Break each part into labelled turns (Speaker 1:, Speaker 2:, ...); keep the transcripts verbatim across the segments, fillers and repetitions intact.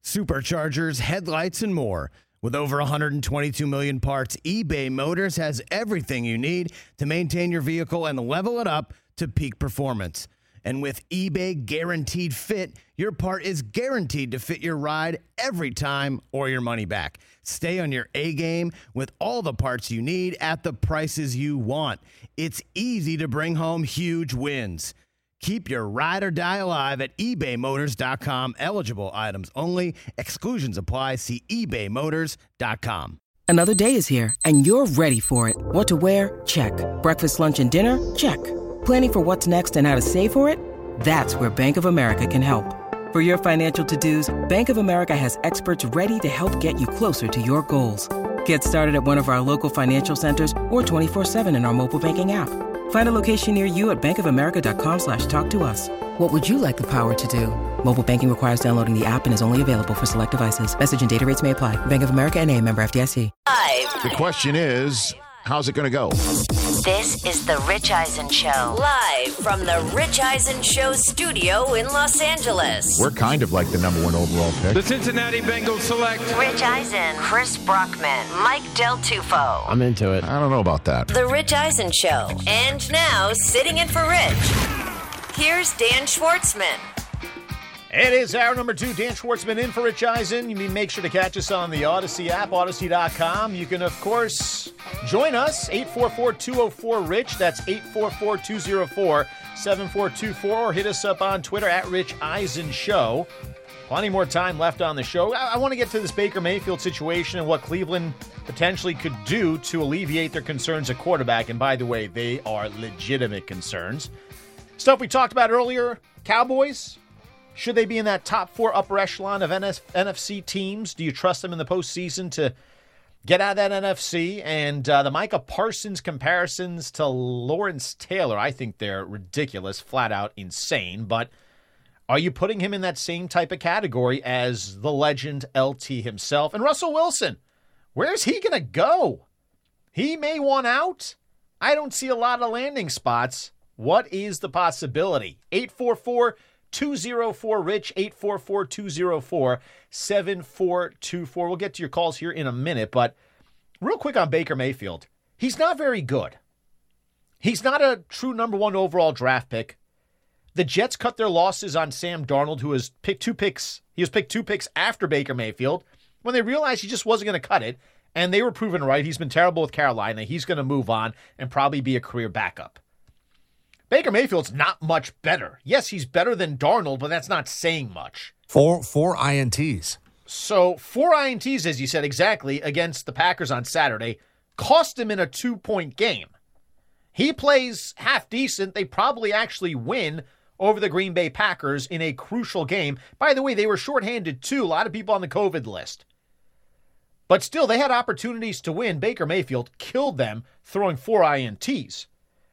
Speaker 1: superchargers, headlights, and more. With over one hundred twenty-two million parts, eBay Motors has everything you need to maintain your vehicle and level it up to peak performance. And with eBay Guaranteed Fit, your part is guaranteed to fit your ride every time or your money back. Stay on your A game with all the parts you need at the prices you want. It's easy to bring home huge wins. Keep your ride or die alive at ebay motors dot com. Eligible items only. Exclusions apply. See ebay motors dot com.
Speaker 2: Another day is here, and you're ready for it. What to wear? Check. Breakfast, lunch, and dinner? Check. Planning for what's next and how to save for it? That's where Bank of America can help. For your financial to-dos, Bank of America has experts ready to help get you closer to your goals. Get started at one of our local financial centers or twenty-four seven in our mobile banking app. Find a location near you at bankofamerica.com slash talk to us. What would you like the power to do? Mobile banking requires downloading the app and is only available for select devices. Message and data rates may apply. Bank of America N A, member F D I C.
Speaker 3: The question is, how's it going to go?
Speaker 4: This is The Rich Eisen Show. Live from The Rich Eisen Show studio in Los Angeles.
Speaker 3: We're kind of like the number one overall pick.
Speaker 5: The Cincinnati Bengals select
Speaker 4: Rich Eisen, Chris Brockman, Mike Del Tufo.
Speaker 1: I'm into it.
Speaker 3: I don't know about that.
Speaker 4: The Rich Eisen Show. And now, sitting in for Rich, here's Dan Schwartzman.
Speaker 6: It is hour number two. Dan Schwartzman in for Rich Eisen. You can make sure to catch us on the Odyssey app, odyssey dot com. You can, of course, join us, eight four four, two oh four, RICH. That's eight four four, two oh four, seven four two four. Or hit us up on Twitter at Rich Eisen Show. Plenty more time left on the show. I, I want to get to this Baker Mayfield situation and what Cleveland potentially could do to alleviate their concerns at quarterback. And by the way, they are legitimate concerns. Stuff we talked about earlier, Cowboys. Should they be in that top four upper echelon of N F C teams? Do you trust them in the postseason to get out of that N F C? And uh, the Micah Parsons comparisons to Lawrence Taylor, I think they're ridiculous, flat out insane. But are you putting him in that same type of category as the legend L T himself? And Russell Wilson, where's he going to go? He may want out. I don't see a lot of landing spots. What is the possibility? eight four four, two oh four, RICH, eight four four, two oh four, seven four two four. We'll get to your calls here in a minute, but real quick on Baker Mayfield. He's not very good. He's not a true number one overall draft pick. The Jets cut their losses on Sam Darnold, who was picked two picks. He was picked two picks after Baker Mayfield when they realized he just wasn't going to cut it, and they were proven right. He's been terrible with Carolina. He's going to move on and probably be a career backup. Baker Mayfield's not much better. Yes, he's better than Darnold, but that's not saying much.
Speaker 7: Four four I N Ts.
Speaker 6: So four I N Ts, as you said, exactly, against the Packers on Saturday, cost him in a two-point game. He plays half decent. They probably actually win over the Green Bay Packers in a crucial game. By the way, they were shorthanded too. A lot of people on the COVID list. But still, they had opportunities to win. Baker Mayfield killed them throwing four I N Ts.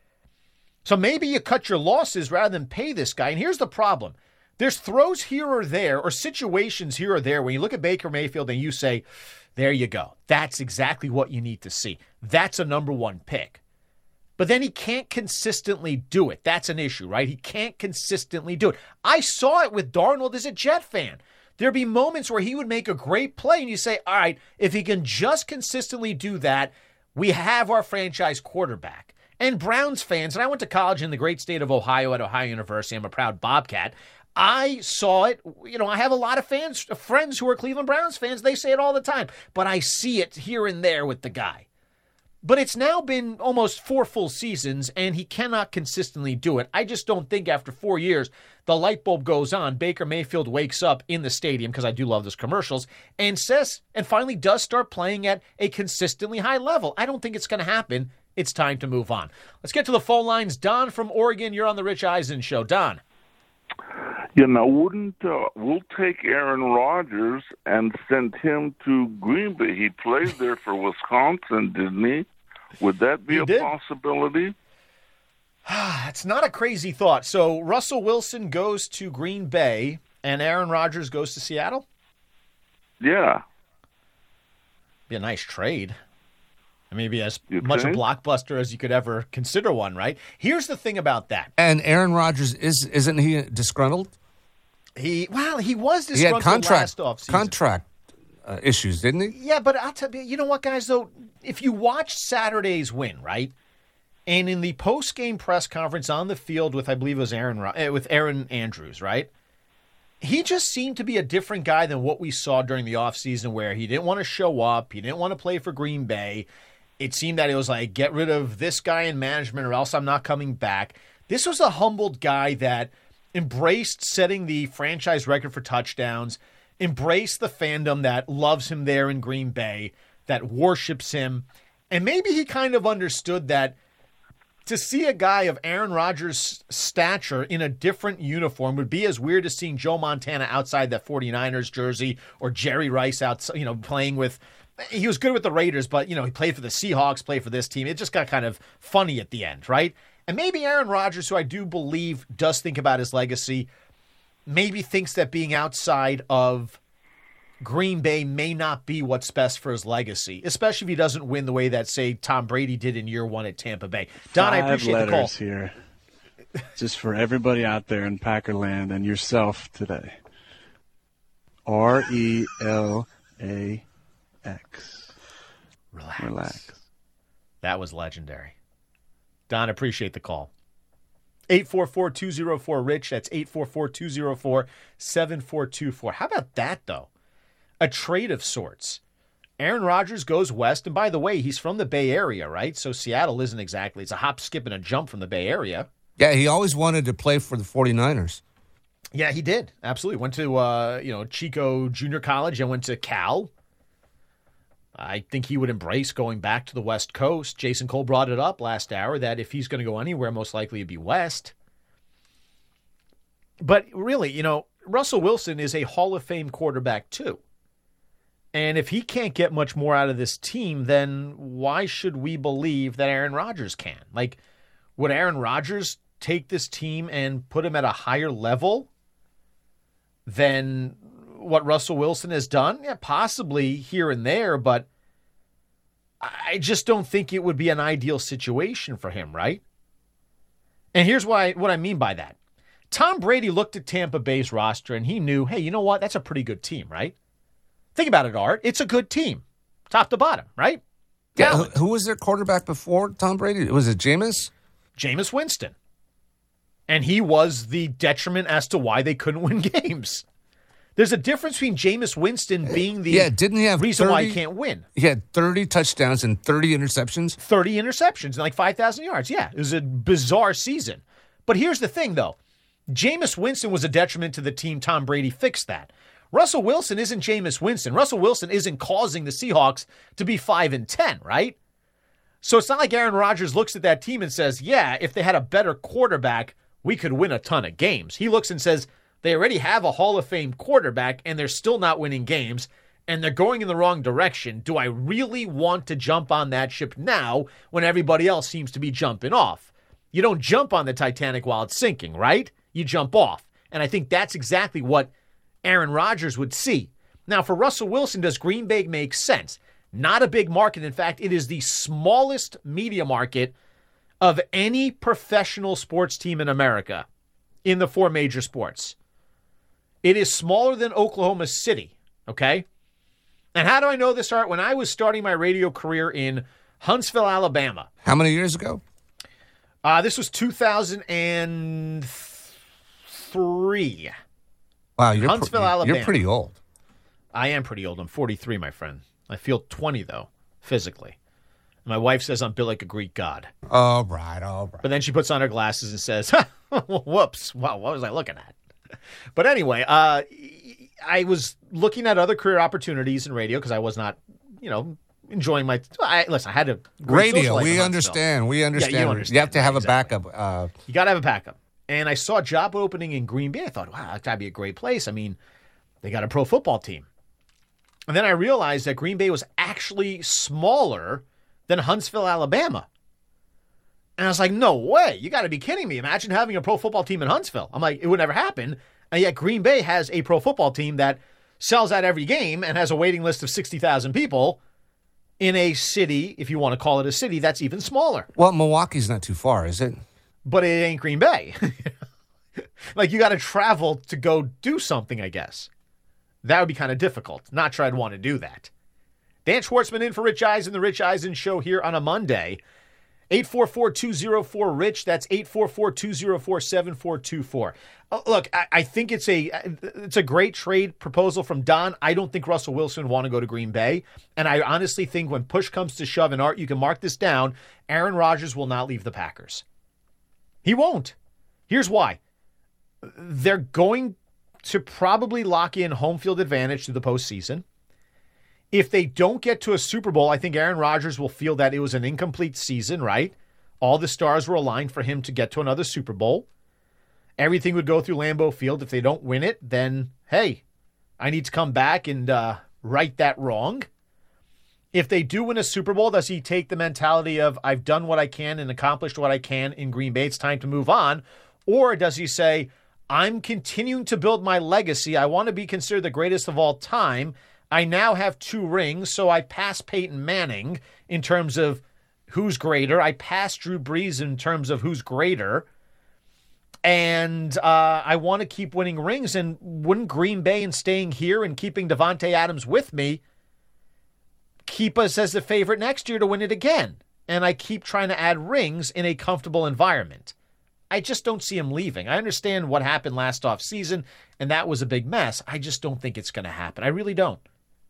Speaker 6: So maybe you cut your losses rather than pay this guy. And here's the problem. There's throws here or there or situations here or there when you look at Baker Mayfield and you say, there you go. That's exactly what you need to see. That's a number one pick. But then he can't consistently do it. That's an issue, right? He can't consistently do it. I saw it with Darnold as a Jet fan. There'd be moments where he would make a great play and you say, all right, if he can just consistently do that, we have our franchise quarterback. And Browns fans, and I went to college in the great state of Ohio at Ohio University. I'm a proud Bobcat. I saw it. You know, I have a lot of fans, friends who are Cleveland Browns fans. They say it all the time. But I see it here and there with the guy. But it's now been almost four full seasons, and he cannot consistently do it. I just don't think after four years, the light bulb goes on. Baker Mayfield wakes up in the stadium, because I do love those commercials, and says, and finally does start playing at a consistently high level. I don't think it's going to happen. It's time to move on. Let's get to the phone lines. Don from Oregon, you're on the Rich Eisen Show. Don.
Speaker 8: You know, wouldn't uh, we'll take Aaron Rodgers and send him to Green Bay? He played there for Wisconsin, didn't he? Would that be
Speaker 6: he
Speaker 8: a
Speaker 6: did.
Speaker 8: possibility?
Speaker 6: It's not a crazy thought. So Russell Wilson goes to Green Bay and Aaron Rodgers goes to Seattle?
Speaker 8: Yeah.
Speaker 6: Be a nice trade. I mean, it'd be as
Speaker 8: You
Speaker 6: much
Speaker 8: think?
Speaker 6: a blockbuster as you could ever consider one, right? Here's the thing about that.
Speaker 7: And Aaron Rodgers, is, isn't he disgruntled?
Speaker 6: He well, he was
Speaker 7: He
Speaker 6: disgruntled
Speaker 7: had contract
Speaker 6: last offseason.
Speaker 7: contract uh, issues, didn't he?
Speaker 6: Yeah, but I'll tell you, you know what, guys, though? If you watch Saturday's win, right, and in the post-game press conference on the field with, I believe it was Aaron, uh, with Aaron Andrews, right, he just seemed to be a different guy than what we saw during the offseason where he didn't want to show up, he didn't want to play for Green Bay. It seemed that it was like, get rid of this guy in management or else I'm not coming back. This was a humbled guy that embraced setting the franchise record for touchdowns, embraced the fandom that loves him there in Green Bay, that worships him. And maybe he kind of understood that to see a guy of Aaron Rodgers' stature in a different uniform would be as weird as seeing Joe Montana outside that 49ers jersey or Jerry Rice out, you know, playing with. He was good with the Raiders, but, you know, he played for the Seahawks, played for this team. It just got kind of funny at the end, right? And maybe Aaron Rodgers, who I do believe does think about his legacy, maybe thinks that being outside of Green Bay may not be what's best for his legacy, especially if he doesn't win the way that, say, Tom Brady did in year one at Tampa Bay. Don,
Speaker 9: Five
Speaker 6: I appreciate the call.
Speaker 9: letters here, just for everybody out there in Packerland and yourself today. R E L A X.
Speaker 6: Relax.
Speaker 9: Relax.
Speaker 6: That was legendary. Don, appreciate the call. eight four four, two oh four, RICH. That's eight four four, two oh four, seven four two four. How about that, though? A trade of sorts. Aaron Rodgers goes west. And by the way, he's from the Bay Area, right? So Seattle isn't exactly. It's a hop, skip, and a jump from the Bay Area.
Speaker 7: Yeah, he always wanted to play for the 49ers.
Speaker 6: Yeah, he did. Absolutely. Went to, uh, you know, Chico Junior College and went to Cal. I think he would embrace going back to the West Coast. Jason Cole brought it up last hour that if he's going to go anywhere, most likely it'd be West. But really, you know, Russell Wilson is a Hall of Fame quarterback too. And if he can't get much more out of this team, then why should we believe that Aaron Rodgers can? Like, would Aaron Rodgers take this team and put him at a higher level than what Russell Wilson has done? Yeah, possibly here and there, but I just don't think it would be an ideal situation for him, right? And here's why, what I mean by that. Tom Brady looked at Tampa Bay's roster and he knew, hey, you know what? That's a pretty good team, right? Think about it, Art. It's a good team, top to bottom, right?
Speaker 7: Yeah, who, who was their quarterback before Tom Brady? Was it Jameis?
Speaker 6: Jameis Winston. And he was the detriment as to why they couldn't win games. There's a difference between Jameis Winston being the
Speaker 7: yeah, didn't he have
Speaker 6: reason
Speaker 7: thirty,
Speaker 6: why he can't win.
Speaker 7: He had thirty touchdowns and thirty interceptions.
Speaker 6: thirty interceptions and like five thousand yards. Yeah, it was a bizarre season. But here's the thing, though. Jameis Winston was a detriment to the team. Tom Brady fixed that. Russell Wilson isn't Jameis Winston. Russell Wilson isn't causing the Seahawks to be five and ten, right? So it's not like Aaron Rodgers looks at that team and says, yeah, if they had a better quarterback, we could win a ton of games. He looks and says, they already have a Hall of Fame quarterback, and they're still not winning games, and they're going in the wrong direction. Do I really want to jump on that ship now when everybody else seems to be jumping off? You don't jump on the Titanic while it's sinking, right? You jump off. And I think that's exactly what Aaron Rodgers would see. Now, for Russell Wilson, does Green Bay make sense? Not a big market. In fact, it is the smallest media market of any professional sports team in America in the four major sports. It is smaller than Oklahoma City, okay? And how do I know this, Art? When I was starting my radio career in Huntsville, Alabama.
Speaker 7: How many years ago?
Speaker 6: Uh, this was two thousand three.
Speaker 7: Wow, you're,
Speaker 6: Huntsville,
Speaker 7: pr-
Speaker 6: Alabama.
Speaker 7: You're pretty old.
Speaker 6: I am pretty old. I'm forty-three, my friend. I feel twenty, though, physically. My wife says I'm built like a Greek god.
Speaker 7: All right, all right.
Speaker 6: But then she puts on her glasses and says, whoops, wow, what was I looking at? But anyway, uh, I was looking at other career opportunities in radio because I was not, you know, enjoying my. I, listen, I had a great social
Speaker 7: radio.
Speaker 6: life
Speaker 7: We
Speaker 6: in
Speaker 7: understand.
Speaker 6: Huntsville.
Speaker 7: We understand.
Speaker 6: Yeah, you
Speaker 7: you,
Speaker 6: understand.
Speaker 7: have to have
Speaker 6: Exactly.
Speaker 7: a backup. Uh,
Speaker 6: You got to have a backup. And I saw a job opening in Green Bay. I thought, wow, that would be a great place. I mean, they got a pro football team. And then I realized that Green Bay was actually smaller than Huntsville, Alabama. And I was like, no way. You got to be kidding me. Imagine having a pro football team in Huntsville. I'm like, it would never happen. And yet Green Bay has a pro football team that sells out every game and has a waiting list of sixty thousand people in a city, if you want to call it a city, that's even smaller.
Speaker 7: well, Milwaukee's not too far, is it?
Speaker 6: But it ain't Green Bay. Like, you got to travel to go do something, I guess. That would be kind of difficult. Not sure I'd want to do that. Dan Schwartzman in for Rich Eisen, the Rich Eisen Show here on a Monday. eight four four, two oh four, RICH. That's eight four four, two oh four, seven four two four. Oh, look, I, I think it's a it's a great trade proposal from Don. I don't think Russell Wilson would want to go to Green Bay. And I honestly think when push comes to shove, and Art, you can mark this down, Aaron Rodgers will not leave the Packers. He won't. Here's why. They're going to probably lock in home field advantage to the postseason. If they don't get to a Super Bowl, I think Aaron Rodgers will feel that it was an incomplete season, right? All the stars were aligned for him to get to another Super Bowl. Everything would go through Lambeau Field. If they don't win it, then, hey, I need to come back and uh, right that wrong. If they do win a Super Bowl, does he take the mentality of, I've done what I can and accomplished what I can in Green Bay, it's time to move on? Or does he say, I'm continuing to build my legacy. I want to be considered the greatest of all time. I now have two rings, so I pass Peyton Manning in terms of who's greater. I pass Drew Brees in terms of who's greater. And uh, I want to keep winning rings. And wouldn't Green Bay and staying here and keeping Devontae Adams with me keep us as the favorite next year to win it again? And I keep trying to add rings in a comfortable environment. I just don't see him leaving. I understand what happened last offseason, and that was a big mess. I just don't think it's going to happen. I really don't.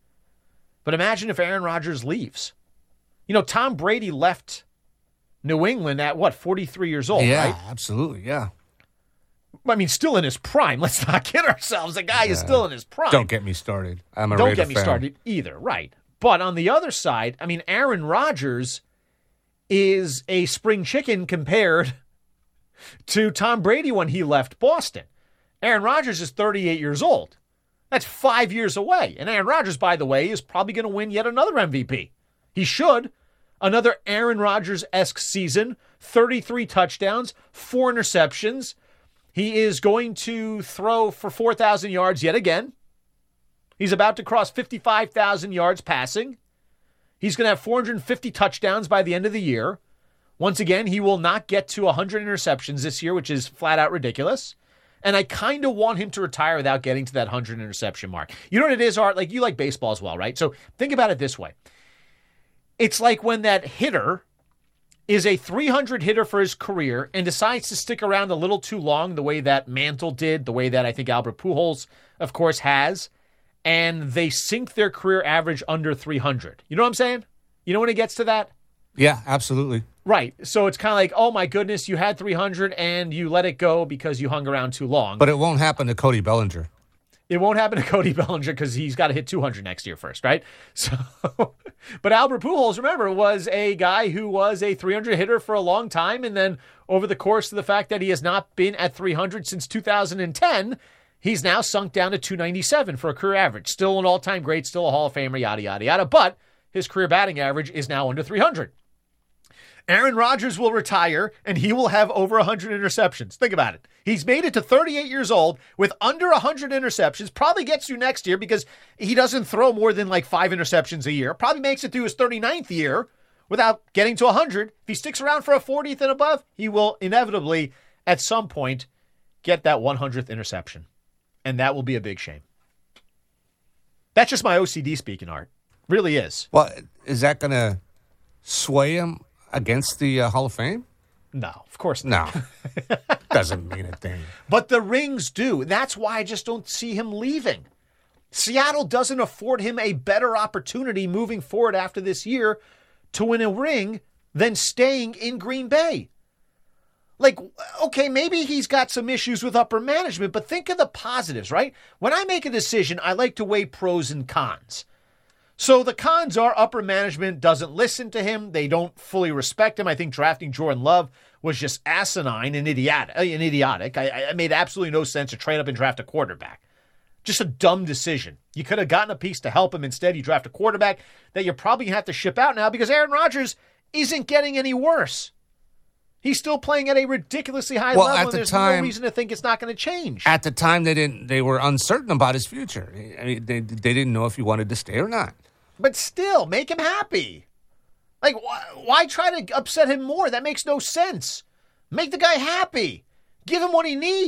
Speaker 6: But imagine if Aaron Rodgers leaves. You know, Tom Brady left New England at, what, forty-three years old,
Speaker 7: yeah,
Speaker 6: right?
Speaker 7: Yeah, absolutely, yeah.
Speaker 6: I mean, still in his prime. Let's not kid ourselves. The guy yeah. is still in his prime.
Speaker 7: Don't get me started. I'm a
Speaker 6: Don't
Speaker 7: Raider
Speaker 6: get me
Speaker 7: fan.
Speaker 6: started either, right. But on the other side, I mean, Aaron Rodgers is a spring chicken compared to Tom Brady when he left Boston. Aaron Rodgers is thirty-eight years old. That's five years away. And Aaron Rodgers, by the way, is probably going to win yet another M V P. He should. Another Aaron Rodgers-esque season, thirty-three touchdowns, four interceptions. He is going to throw for four thousand yards yet again. He's about to cross fifty-five thousand yards passing. He's going to have four hundred fifty touchdowns by the end of the year. Once again, he will not get to one hundred interceptions this year, which is flat out ridiculous. And I kind of want him to retire without getting to that one hundred interception mark. You know what it is, Art? Like, you like baseball as well, right? So think about it this way. It's like when that hitter is a three hundred hitter for his career and decides to stick around a little too long, the way that Mantle did, the way that I think Albert Pujols, of course, has, and they sink their career average under three hundred. You know what I'm saying? You know when it gets to that?
Speaker 7: Yeah, absolutely.
Speaker 6: Right. So it's kind of like, oh my goodness, you had three hundred and you let it go because you hung around too long.
Speaker 7: But it won't happen to Cody Bellinger.
Speaker 6: It won't happen to Cody Bellinger because he's got to hit two hundred next year first, right? So, but Albert Pujols, remember, was a guy who was a three hundred hitter for a long time. And then over the course of the fact that he has not been at three hundred since two thousand ten, he's now sunk down to two ninety-seven for a career average. Still an all-time great, still a Hall of Famer, yada, yada, yada. But his career batting average is now under three hundred. Aaron Rodgers will retire, and he will have over one hundred interceptions. Think about it. He's made it to thirty-eight years old with under one hundred interceptions. Probably gets you next year because he doesn't throw more than like five interceptions a year. Probably makes it through his thirty-ninth year without getting to one hundred. If he sticks around for a fortieth and above, he will inevitably, at some point, get that one hundredth interception. And that will be a big shame. That's just my O C D speaking, Art. Really is.
Speaker 7: Well, is that going to sway him against the uh, Hall of Fame?
Speaker 6: No, of course not.
Speaker 7: No. Doesn't mean a thing.
Speaker 6: But the rings do. That's why I just don't see him leaving. Seattle doesn't afford him a better opportunity moving forward after this year to win a ring than staying in Green Bay. Like, okay, maybe he's got some issues with upper management, but think of the positives, right? When I make a decision, I like to weigh pros and cons. So the cons are upper management doesn't listen to him. They don't fully respect him. I think drafting Jordan Love was just asinine and idiotic. And idiotic. I, I made absolutely no sense to trade up and draft a quarterback. Just a dumb decision. You could have gotten a piece to help him. Instead, you draft a quarterback that you're probably going to have to ship out now because Aaron Rodgers isn't getting any worse. He's still playing at a ridiculously high
Speaker 7: well,
Speaker 6: level,
Speaker 7: at
Speaker 6: and
Speaker 7: the
Speaker 6: there's
Speaker 7: time,
Speaker 6: no reason to think it's not going to change.
Speaker 7: At the time, they didn't. They were uncertain about his future. I mean, they, they didn't know if he wanted to stay or not.
Speaker 6: But still, make him happy. Like, wh- why try to upset him more? That makes no sense. Make the guy happy. Give him what he needs.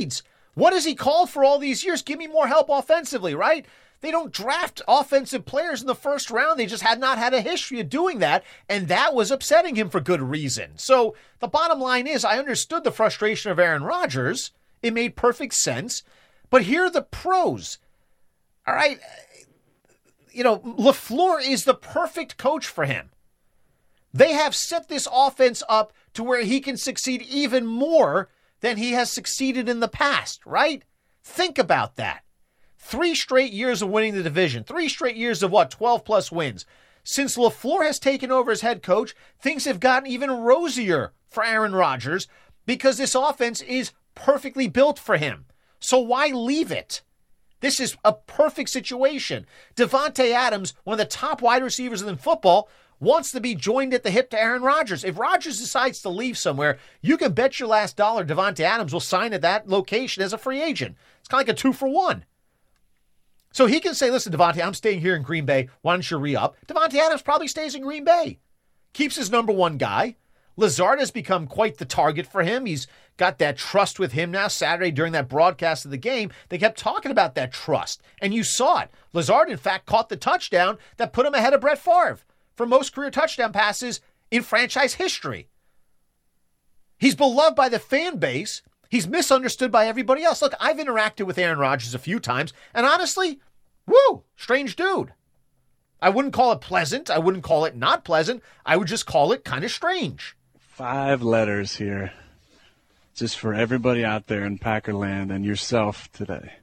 Speaker 6: What has he called for all these years? Give me more help offensively, right? They don't draft offensive players in the first round. They just had not had a history of doing that, and that was upsetting him for good reason. So the bottom line is I understood the frustration of Aaron Rodgers. It made perfect sense. But here are the pros. All right? You know, LaFleur is the perfect coach for him. They have set this offense up to where he can succeed even more than he has succeeded in the past, right? Think about that. Three straight years of winning the division. Three straight years of what? twelve plus wins. Since LaFleur has taken over as head coach, things have gotten even rosier for Aaron Rodgers because this offense is perfectly built for him. So why leave it? This is a perfect situation. Davante Adams, one of the top wide receivers in football, wants to be joined at the hip to Aaron Rodgers. If Rodgers decides to leave somewhere, you can bet your last dollar Davante Adams will sign at that location as a free agent. It's kind of like a two for one. So he can say, listen, Davante, I'm staying here in Green Bay. Why don't you re-up? Davante Adams probably stays in Green Bay. Keeps his number one guy. Lazard has become quite the target for him. He's got that trust with him now. Saturday during that broadcast of the game, they kept talking about that trust. And you saw it. Lazard, in fact, caught the touchdown that put him ahead of Brett Favre for most career touchdown passes in franchise history. He's beloved by the fan base. He's misunderstood by everybody else. Look, I've interacted with Aaron Rodgers a few times, and honestly, woo, strange dude. I wouldn't call it pleasant. I wouldn't call it not pleasant. I would just call it kind of strange.
Speaker 9: Five letters here, just for everybody out there in Packerland and yourself today.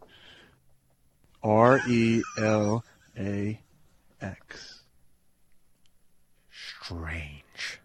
Speaker 9: R E L A X.
Speaker 6: Strange.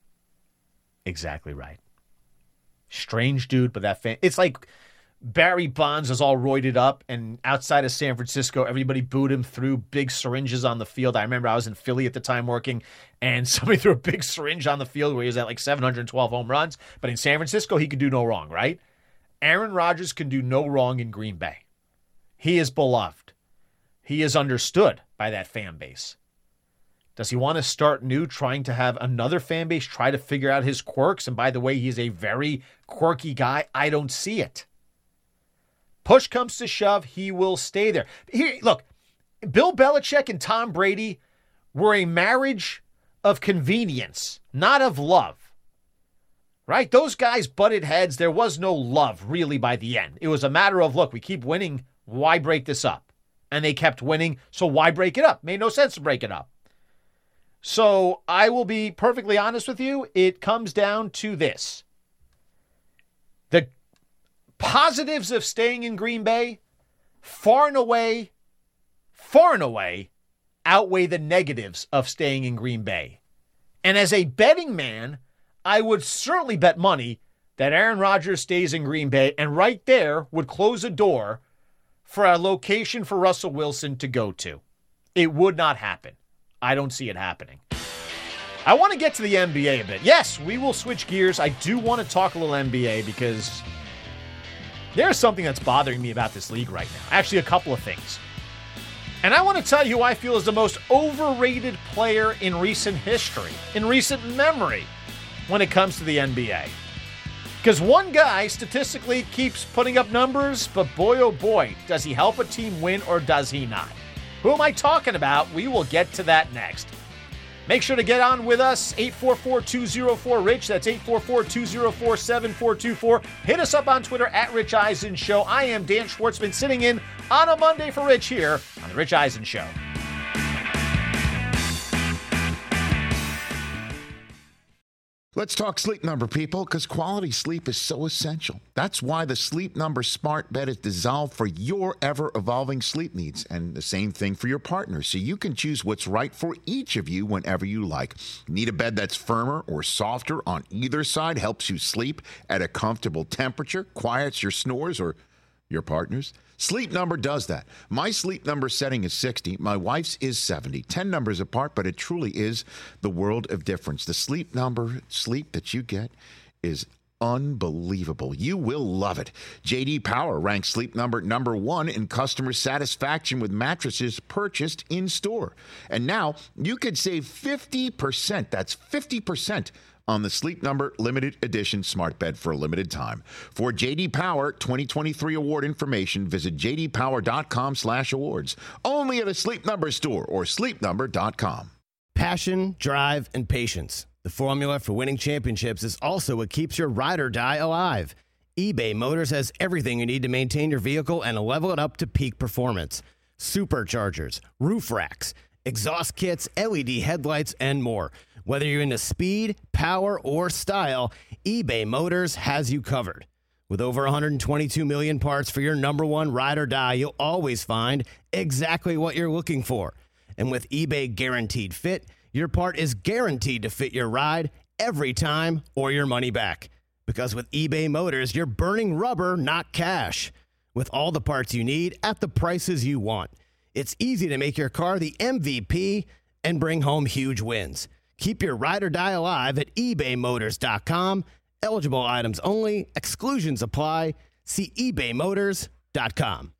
Speaker 6: Exactly right. Strange dude, but that fan. It's like Barry Bonds is all roided up, and outside of San Francisco, everybody booed him, threw big syringes on the field. I remember I was in Philly at the time working, and somebody threw a big syringe on the field where he was at like seven hundred twelve home runs. But in San Francisco, he could do no wrong, right? Aaron Rodgers can do no wrong in Green Bay. He is beloved. He is understood by that fan base. Does he want to start new, trying to have another fan base try to figure out his quirks? And by the way, he's a very quirky guy. I don't see it. Push comes to shove, he will stay there. Here, look, Bill Belichick and Tom Brady were a marriage of convenience, not of love. Right? Those guys butted heads. There was no love, really, by the end. It was a matter of, look, we keep winning. Why break this up? And they kept winning, so why break it up? Made no sense to break it up. So I will be perfectly honest with you. It comes down to this. The positives of staying in Green Bay far and away, far and away outweigh the negatives of staying in Green Bay. And as a betting man, I would certainly bet money that Aaron Rodgers stays in Green Bay, and right there would close a door for a location for Russell Wilson to go to. It would not happen. I don't see it happening. I want to get to the N B A a bit. Yes, we will switch gears. I do want to talk a little N B A because there's something that's bothering me about this league right now. Actually, a couple of things. And I want to tell you who I feel is the most overrated player in recent history, in recent memory, when it comes to the N B A. Because one guy statistically keeps putting up numbers, but boy, oh boy, does he help a team win or does he not? Who am I talking about? We will get to that next. Make sure to get on with us, eight four four, two oh four, RICH. That's eight four four, two oh four, seven four two four. Hit us up on Twitter at Rich Eisen Show. I am Dan Schwartzman, sitting in on a Monday for Rich here on The Rich Eisen Show.
Speaker 3: Let's talk Sleep Number, people, because quality sleep is so essential. That's why the Sleep Number Smart Bed is designed for your ever-evolving sleep needs, and the same thing for your partner, so you can choose what's right for each of you whenever you like. Need a bed that's firmer or softer on either side, helps you sleep at a comfortable temperature, quiets your snores or your partner's? Sleep Number does that. My Sleep Number setting is sixty. My wife's is seventy. ten numbers apart, but it truly is the world of difference. The Sleep Number sleep that you get is unbelievable. You will love it. J D Power ranks Sleep Number number one in customer satisfaction with mattresses purchased in store. And now you could save fifty percent. That's fifty percent on the Sleep Number limited edition smart bed for a limited time. For J D Power twenty twenty-three award information, visit j d power dot com slash awards. Only at a Sleep Number store or sleep number dot com.
Speaker 1: Passion, drive, and patience. The formula for winning championships is also what keeps your ride or die alive. eBay Motors has everything you need to maintain your vehicle and level it up to peak performance. Superchargers, roof racks, exhaust kits, L E D headlights, and more. Whether you're into speed, power, or style, eBay Motors has you covered. With over one hundred twenty-two million parts for your number one ride or die, you'll always find exactly what you're looking for. And with eBay Guaranteed Fit, your part is guaranteed to fit your ride every time or your money back. Because with eBay Motors, you're burning rubber, not cash. With all the parts you need at the prices you want. It's easy to make your car the M V P and bring home huge wins. Keep your ride or die alive at ebay motors dot com. Eligible items only. Exclusions apply. See ebay motors dot com.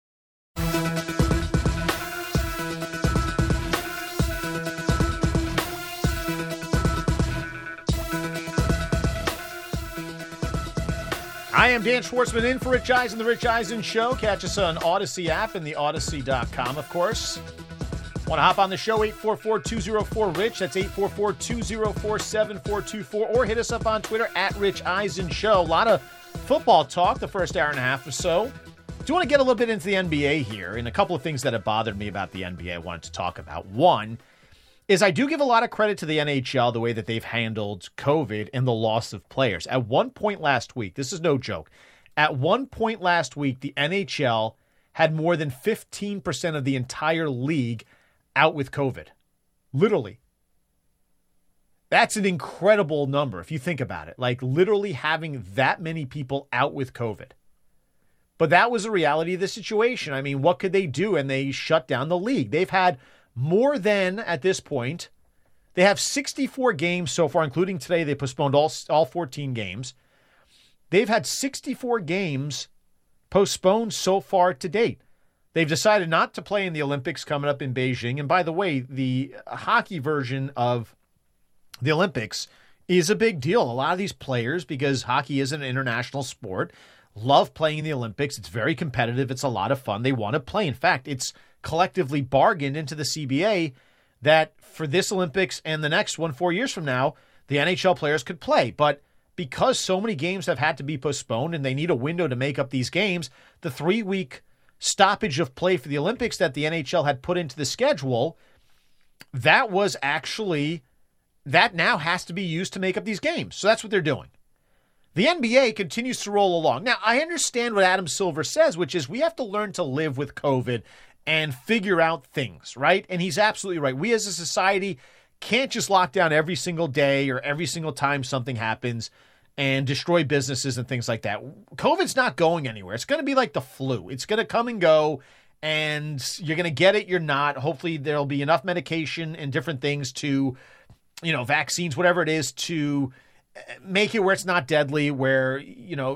Speaker 6: I am Dan Schwartzman in for Rich Eisen, The Rich Eisen Show. Catch us on Odyssey app and the odyssey dot com, of course. Want to hop on the show, eight four four, two oh four, RICH. That's eight four four, two oh four, seven four two four. Or hit us up on Twitter, at Rich Eisen Show. A lot of football talk the first hour and a half or so. Do want to get a little bit into the N B A here, and a couple of things that have bothered me about the N B A I wanted to talk about. One is I do give a lot of credit to the N H L, the way that they've handled COVID and the loss of players. At one point last week, this is no joke, at one point last week, the N H L had more than fifteen percent of the entire league out with COVID. Literally. That's an incredible number if you think about it. Like literally having that many people out with COVID. But that was the reality of the situation. I mean, what could they do? And they shut down the league. They've had more than, at this point, they have sixty-four games so far, including today. They postponed all, all fourteen games. They've had sixty-four games postponed so far to date. They've decided not to play in the Olympics coming up in Beijing. And by the way, the hockey version of the Olympics is a big deal. A lot of these players, because hockey is an international sport, love playing in the Olympics. It's very competitive. It's a lot of fun. They want to play. In fact, it's collectively bargained into the C B A that for this Olympics and the next one, four years from now, the N H L players could play. But because so many games have had to be postponed and they need a window to make up these games, the three-week stoppage of play for the Olympics that the N H L had put into the schedule, that was actually, that now has to be used to make up these games. So that's what they're doing. The N B A continues to roll along. Now, I understand what Adam Silver says, which is we have to learn to live with COVID and figure out things, right? And he's absolutely right. We as a society can't just lock down every single day or every single time something happens and destroy businesses and things like that. COVID's not going anywhere. It's going to be like the flu. It's going to come and go, and you're going to get it, you're not. Hopefully there'll be enough medication and different things to, you know, vaccines, whatever it is, to make it where it's not deadly, where, you know,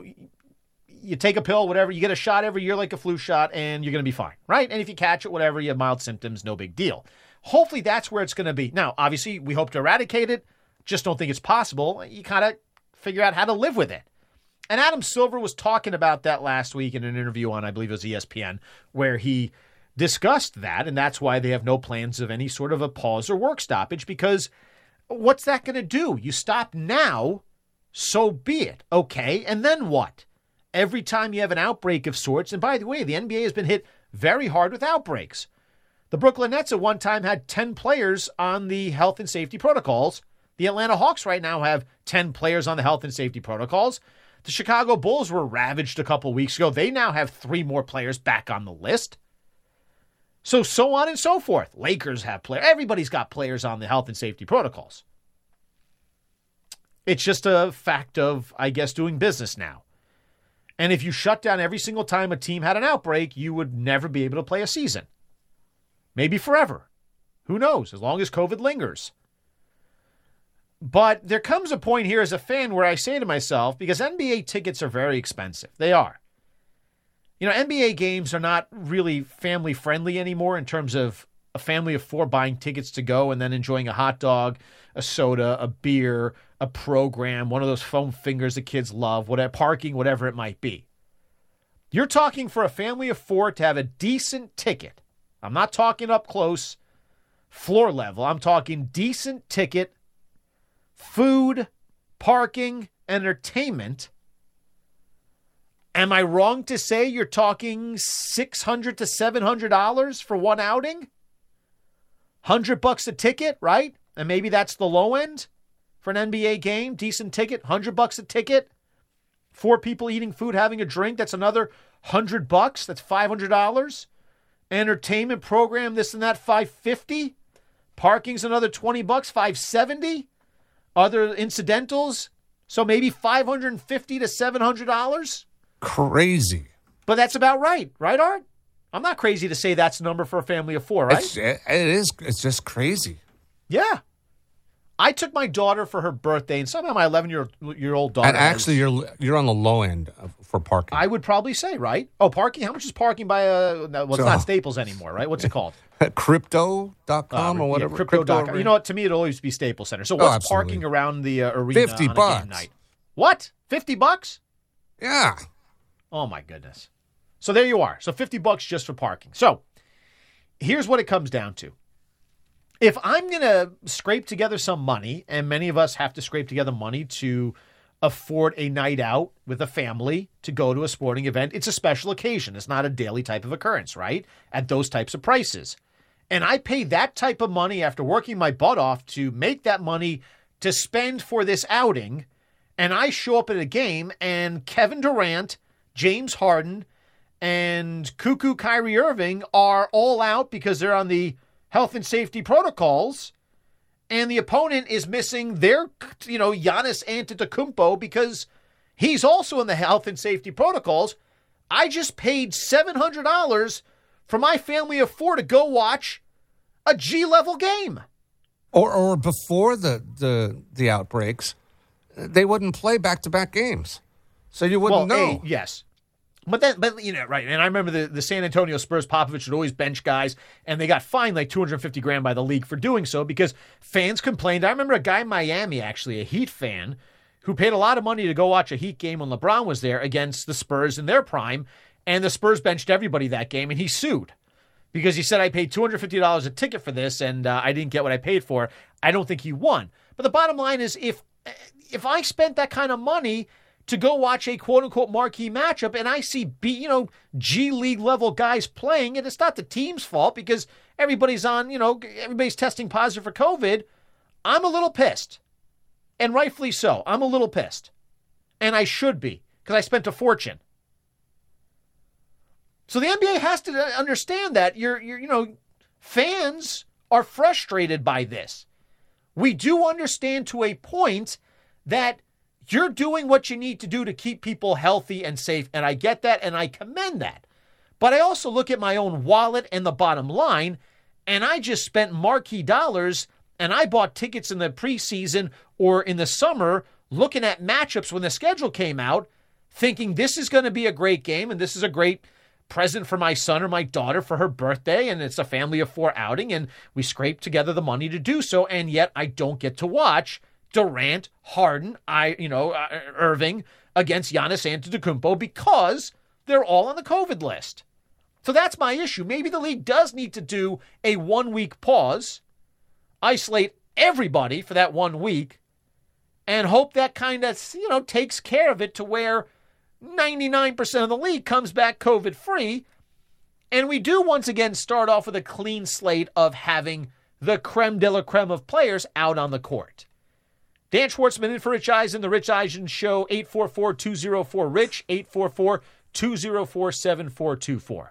Speaker 6: you take a pill, whatever, you get a shot every year like a flu shot, and you're going to be fine, right? And if you catch it, whatever, you have mild symptoms, no big deal. Hopefully that's where it's going to be. Now, obviously, we hope to eradicate it. Just don't think it's possible. You kind of figure out how to live with it. And Adam Silver was talking about that last week in an interview on, I believe it was E S P N, where he discussed that, and that's why they have no plans of any sort of a pause or work stoppage, because what's that going to do? You stop now, so be it. Okay, and then what? Every time you have an outbreak of sorts, and by the way, the N B A has been hit very hard with outbreaks. The Brooklyn Nets at one time had ten players on the health and safety protocols. The Atlanta Hawks right now have ten players on the health and safety protocols. The Chicago Bulls were ravaged a couple weeks ago. They now have three more players back on the list. So, so on and so forth. Lakers have players. Everybody's got players on the health and safety protocols. It's just a fact of, I guess, doing business now. And if you shut down every single time a team had an outbreak, you would never be able to play a season. Maybe forever. Who knows? As long as COVID lingers. But there comes a point here as a fan where I say to myself, because N B A tickets are very expensive. They are. You know, N B A games are not really family friendly anymore in terms of a family of four buying tickets to go and then enjoying a hot dog, a soda, a beer, a program, one of those foam fingers the kids love, whatever, parking, whatever it might be. You're talking for a family of four to have a decent ticket. I'm not talking up close, floor level. I'm talking decent ticket, food, parking, entertainment. Am I wrong to say you're talking six hundred to seven hundred dollars for one outing? one hundred bucks a ticket, right? And maybe that's the low end for an N B A game. Decent ticket, one hundred bucks a ticket. Four people eating food, having a drink, that's another one hundred bucks. That's five hundred dollars. Entertainment program, this and that, five hundred fifty dollars. Parking's another twenty bucks, five hundred seventy dollars. Other incidentals, so maybe five hundred fifty dollars to seven hundred dollars.
Speaker 7: Crazy.
Speaker 6: But that's about right, right, Art? I'm not crazy to say that's the number for a family of four, right?
Speaker 7: It's, it is. It's just crazy.
Speaker 6: Yeah. I took my daughter for her birthday, and somehow my eleven-year-old daughter.
Speaker 7: And actually, has, you're you're on the low end of, for parking.
Speaker 6: I would probably say, right? Oh, parking? How much is parking by a. Well, it's so, not Staples anymore, right? What's it called?
Speaker 7: Crypto dot com uh, or whatever.
Speaker 6: Yeah, crypto dot com. You know what? To me, it'll always be Staples Center. So, what's oh, parking around the uh, arena?
Speaker 7: fifty
Speaker 6: on
Speaker 7: bucks.
Speaker 6: A game night? What? fifty bucks?
Speaker 7: Yeah.
Speaker 6: Oh, my goodness. So, there you are. So, fifty bucks just for parking. So, here's what it comes down to. If I'm going to scrape together some money, and many of us have to scrape together money to afford a night out with a family to go to a sporting event, it's a special occasion. It's not a daily type of occurrence, right? At those types of prices. And I pay that type of money after working my butt off to make that money to spend for this outing. And I show up at a game and Kevin Durant, James Harden, and Cuckoo Kyrie Irving are all out because they're on the health and safety protocols, and the opponent is missing their, you know, Giannis Antetokounmpo because he's also in the health and safety protocols. I just paid seven hundred dollars for my family of four to go watch a G-level game.
Speaker 7: Or or before the, the, the outbreaks, they wouldn't play back-to-back games. So you wouldn't
Speaker 6: well,
Speaker 7: know.
Speaker 6: A, yes. But then, but you know, right? And I remember the, the San Antonio Spurs. Popovich would always bench guys, and they got fined like two hundred fifty grand by the league for doing so because fans complained. I remember a guy in Miami, actually, a Heat fan, who paid a lot of money to go watch a Heat game when LeBron was there against the Spurs in their prime, and the Spurs benched everybody that game, and he sued because he said, I paid two hundred fifty dollars a ticket for this, and uh, I didn't get what I paid for. I don't think he won. But the bottom line is, if if I spent that kind of money to go watch a quote-unquote marquee matchup, and I see, B, you know, G League level guys playing, and it's not the team's fault because everybody's on, you know, everybody's testing positive for COVID, I'm a little pissed. And rightfully so. I'm a little pissed. And I should be, because I spent a fortune. So the N B A has to understand that you're, you're, you know, fans are frustrated by this. We do understand to a point that you're doing what you need to do to keep people healthy and safe, and I get that, and I commend that. But I also look at my own wallet and the bottom line, and I just spent marquee dollars, and I bought tickets in the preseason or in the summer looking at matchups when the schedule came out, thinking this is going to be a great game, and this is a great present for my son or my daughter for her birthday, and it's a family of four outing, and we scraped together the money to do so, and yet I don't get to watch Durant, Harden, I, you know, uh, Irving against Giannis Antetokounmpo because they're all on the COVID list. So that's my issue. Maybe the league does need to do a one-week pause, isolate everybody for that one week, and hope that kind of, you know, takes care of it to where ninety-nine percent of the league comes back COVID-free, and we do once again start off with a clean slate of having the creme de la creme of players out on the court. Dan Schwartzman in for Rich Eisen, The Rich Eisen Show, eight four four, two oh four, RICH, eight four four, two oh four, seven four two four.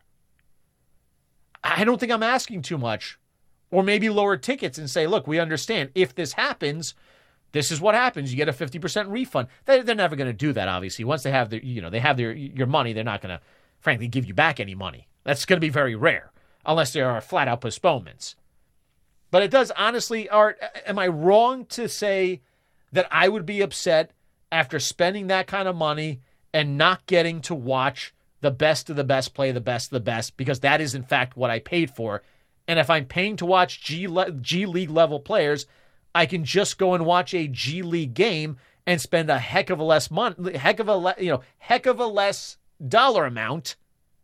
Speaker 6: I don't think I'm asking too much. Or maybe lower tickets and say, look, we understand. If this happens, this is what happens. You get a fifty percent refund. They're, they're never going to do that, obviously. Once they have their, you know, they have their your money, they're not going to, frankly, give you back any money. That's going to be very rare, unless there are flat-out postponements. But it does, honestly, Art, am I wrong to say that I would be upset after spending that kind of money and not getting to watch the best of the best play the best of the best, because that is, in fact, what I paid for. And if I'm paying to watch G, le- G League level players, I can just go and watch a G League game and spend a heck of a less month, heck of a le- you know, heck of a less dollar amount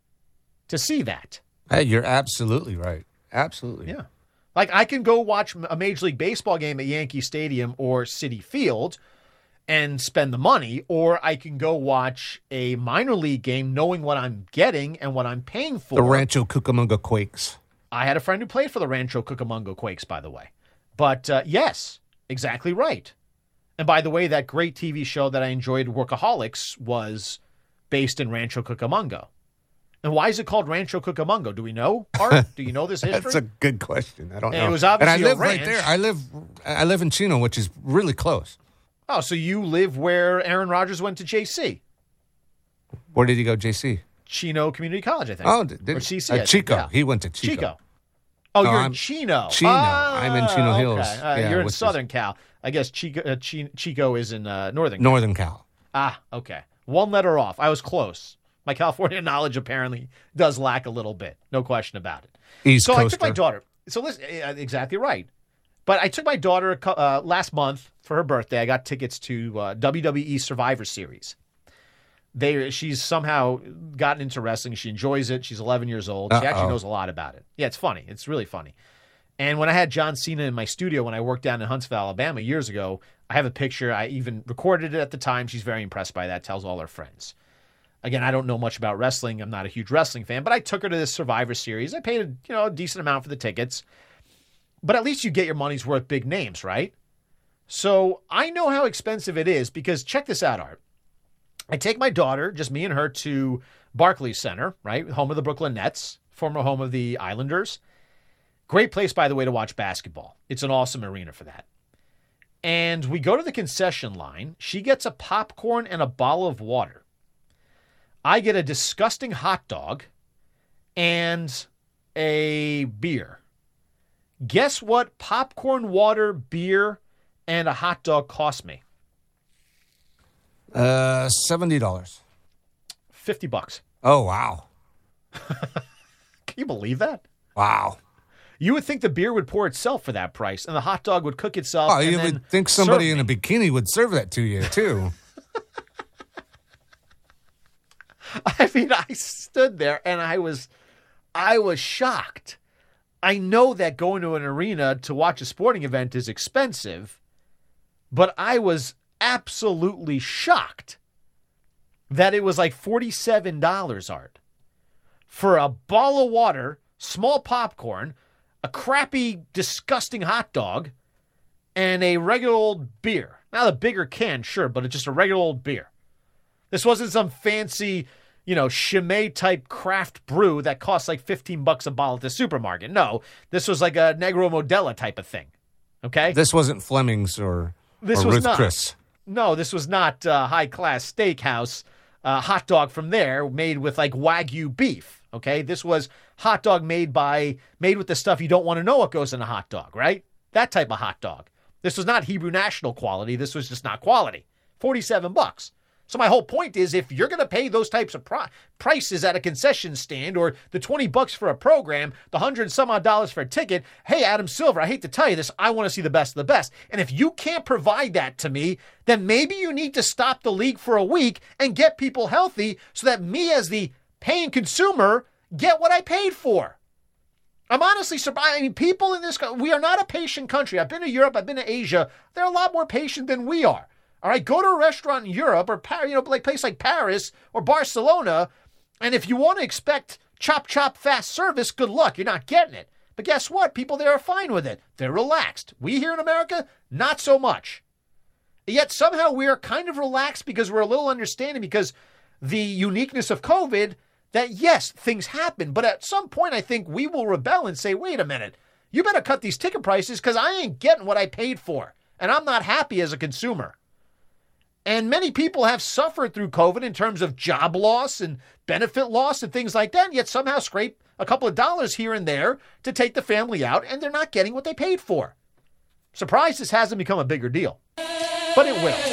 Speaker 6: to see that.
Speaker 7: Hey, you're absolutely right. Absolutely.
Speaker 6: Yeah. Like, I can go watch a Major League Baseball game at Yankee Stadium or Citi Field and spend the money, or I can go watch a minor league game knowing what I'm getting and what I'm paying for.
Speaker 7: The Rancho Cucamonga Quakes.
Speaker 6: I had a friend who played for the Rancho Cucamonga Quakes, by the way. But, uh, yes, exactly right. And by the way, that great T V show that I enjoyed, Workaholics, was based in Rancho Cucamonga. And why is it called Rancho Cucamonga? Do we know, Art? Do you know this history?
Speaker 7: That's a good question. I don't
Speaker 6: and
Speaker 7: know.
Speaker 6: It was obviously
Speaker 7: and I live
Speaker 6: a ranch.
Speaker 7: right there. I live, I live in Chino, which is really close.
Speaker 6: Oh, so you live where Aaron Rodgers went to J C?
Speaker 7: Where did he go, J C?
Speaker 6: Chino Community College, I think.
Speaker 7: Oh, did,
Speaker 6: or C C.
Speaker 7: uh, Chico.
Speaker 6: Yeah.
Speaker 7: He went to Chico.
Speaker 6: Chico. Oh,
Speaker 7: No,
Speaker 6: you're
Speaker 7: I'm-
Speaker 6: in Chino.
Speaker 7: Chino.
Speaker 6: Ah,
Speaker 7: I'm in Chino Hills.
Speaker 6: Okay. Uh,
Speaker 7: Yeah,
Speaker 6: you're in
Speaker 7: which is-
Speaker 6: Southern Cal. I guess Chico, uh, Chi- Chico is in uh, Northern Cal.
Speaker 7: Northern Cal.
Speaker 6: Ah, okay. One letter off. I was close. My California knowledge apparently does lack a little bit. No question about it.
Speaker 7: East
Speaker 6: so
Speaker 7: Coaster.
Speaker 6: I took my daughter. So listen, uh, exactly right. But I took my daughter uh, last month for her birthday. I got tickets to uh, W W E Survivor Series. They, she's somehow gotten into wrestling. She enjoys it. She's eleven years old. She
Speaker 7: Uh-oh.
Speaker 6: actually knows a lot about it. Yeah, it's funny. It's really funny. And when I had John Cena in my studio when I worked down in Huntsville, Alabama years ago, I have a picture. I even recorded it at the time. She's very impressed by that, tells all her friends. Again, I don't know much about wrestling. I'm not a huge wrestling fan, but I took her to this Survivor Series. I paid a, you know, a decent amount for the tickets. But at least you get your money's worth, big names, right? So I know how expensive it is because check this out, Art. I take my daughter, just me and her, to Barclays Center, right? Home of the Brooklyn Nets, former home of the Islanders. Great place, by the way, to watch basketball. It's an awesome arena for that. And we go to the concession line. She gets a popcorn and a bottle of water. I get a disgusting hot dog and a beer. Guess what popcorn, water, beer, and a hot dog cost me?
Speaker 7: Uh, seventy dollars.
Speaker 6: fifty bucks.
Speaker 7: Oh, wow.
Speaker 6: Can you believe that?
Speaker 7: Wow.
Speaker 6: You would think the beer would pour itself for that price, and the hot dog would cook itself.
Speaker 7: Oh,
Speaker 6: and
Speaker 7: you
Speaker 6: then
Speaker 7: would think somebody
Speaker 6: serve
Speaker 7: in a
Speaker 6: me.
Speaker 7: bikini would serve that to you, too.
Speaker 6: I mean, I stood there and I was, I was shocked. I know that going to an arena to watch a sporting event is expensive, but I was absolutely shocked that it was like forty-seven dollars, Art, for a bottle of water, small popcorn, a crappy, disgusting hot dog, and a regular old beer. Now, the bigger can, sure, but it's just a regular old beer. This wasn't some fancy, you know, Chimay-type craft brew that costs like fifteen bucks a bottle at the supermarket. No, this was like a Negro Modelo type of thing, okay?
Speaker 7: This wasn't Fleming's or,
Speaker 6: This
Speaker 7: or
Speaker 6: was
Speaker 7: Ruth
Speaker 6: not.
Speaker 7: Chris.
Speaker 6: No, this was not uh, high-class steakhouse uh, hot dog from there made with like Wagyu beef, okay? This was hot dog made by, made with the stuff you don't want to know what goes in a hot dog, right? That type of hot dog. This was not Hebrew National quality. This was just not quality. forty-seven bucks. So my whole point is if you're going to pay those types of pri- prices at a concession stand or the twenty bucks for a program, the one hundred and some odd dollars for a ticket, hey, Adam Silver, I hate to tell you this, I want to see the best of the best. And if you can't provide that to me, then maybe you need to stop the league for a week and get people healthy so that me as the paying consumer get what I paid for. I'm honestly surprised. I mean, people in this, we are not a patient country. I've been to Europe. I've been to Asia. They're a lot more patient than we are. All right, go to a restaurant in Europe or, you know, like a place like Paris or Barcelona, and if you want to expect chop, chop, fast service, good luck. You're not getting it. But guess what? People there are fine with it. They're relaxed. We here in America, not so much. Yet somehow we're kind of relaxed because we're a little understanding because the uniqueness of COVID that, yes, things happen. But at some point, I think we will rebel and say, wait a minute, you better cut these ticket prices because I ain't getting what I paid for. And I'm not happy as a consumer. And many people have suffered through COVID in terms of job loss and benefit loss and things like that, and yet somehow scrape a couple of dollars here and there to take the family out, and they're not getting what they paid for. Surprised this hasn't become a bigger deal. But it will.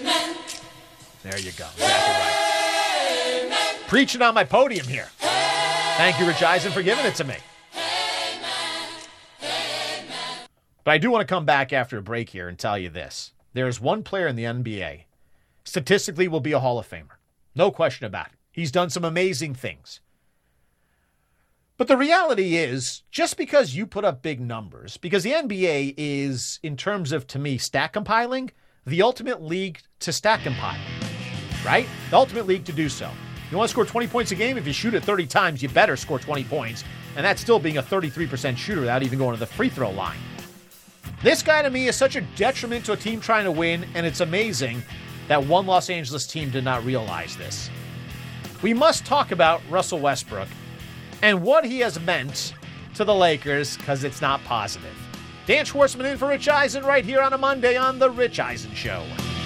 Speaker 6: There you go. Exactly right. Preaching on my podium here. Thank you, Rich Eisen, for giving it to me. But I do want to come back after a break here and tell you this. There's one player in the N B A, statistically will be a Hall of Famer. No question about it. He's done some amazing things. But the reality is, just because you put up big numbers, because the N B A is, in terms of, to me, stat compiling, the ultimate league to stat compile, right? The ultimate league to do so. You want to score twenty points a game? If you shoot it thirty times, you better score twenty points. And that's still being a thirty-three percent shooter without even going to the free throw line. This guy, to me, is such a detriment to a team trying to win, and it's amazing that one Los Angeles team did not realize this. We must talk about Russell Westbrook and what he has meant to the Lakers, because it's not positive. Dan Schwartzman in for Rich Eisen right here on a Monday on The Rich Eisen Show.